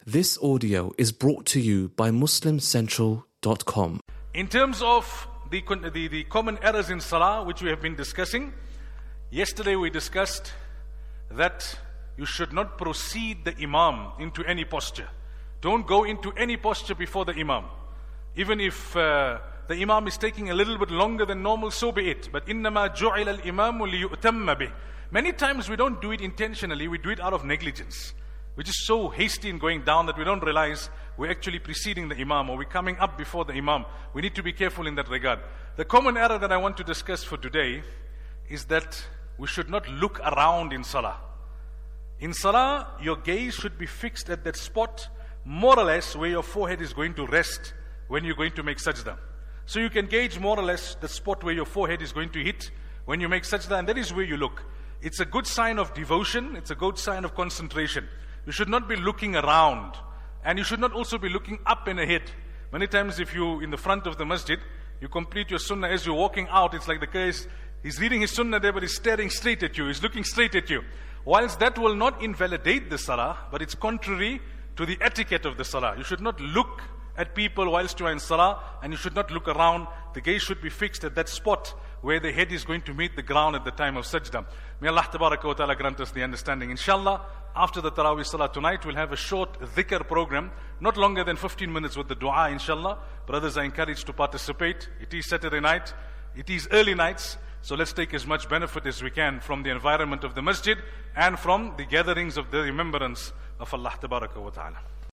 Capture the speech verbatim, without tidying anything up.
This audio is brought to you by muslim central dot com. In terms of the, the, the common errors in Salah, which we have been discussing, yesterday we discussed that you should not precede the Imam into any posture. Don't go into any posture before the Imam. Even if uh, the Imam is taking a little bit longer than normal, so be it. But إِنَّمَا جُعِلَ الْإِمَامُ لِيُؤْتَمَّ بِهِ. Many times we don't do it intentionally, we do it out of negligence. We're just so hasty in going down that we don't realize we're actually preceding the Imam or we're coming up before the Imam. We need to be careful in that regard. The common error that I want to discuss for today is that we should not look around in Salah. In Salah, your gaze should be fixed at that spot, more or less where your forehead is going to rest when you're going to make sajda. So you can gauge more or less the spot where your forehead is going to hit when you make sajda, and that is where you look. It's a good sign of devotion, it's a good sign of concentration. You should not be looking around, and you should not also be looking up and ahead. Many times if you in the front of the masjid, you complete your sunnah, as you're walking out, it's like the guy is, he's reading his sunnah there, but he's staring straight at you, he's looking straight at you. Whilst that will not invalidate the salah, but it's contrary to the etiquette of the salah. You should not look at people whilst you are in salah, and you should not look around. The gaze should be fixed at that spot where the head is going to meet the ground at the time of sajda. May Allah tabaraka wa ta'ala grant us the understanding. Inshallah, after the Taraweeh Salah tonight, we'll have a short dhikr program, not longer than fifteen minutes with the dua, inshallah. Brothers are encouraged to participate. It is Saturday night, it is early nights, so let's take as much benefit as we can from the environment of the masjid and from the gatherings of the remembrance of Allah tabaraka wa ta'ala.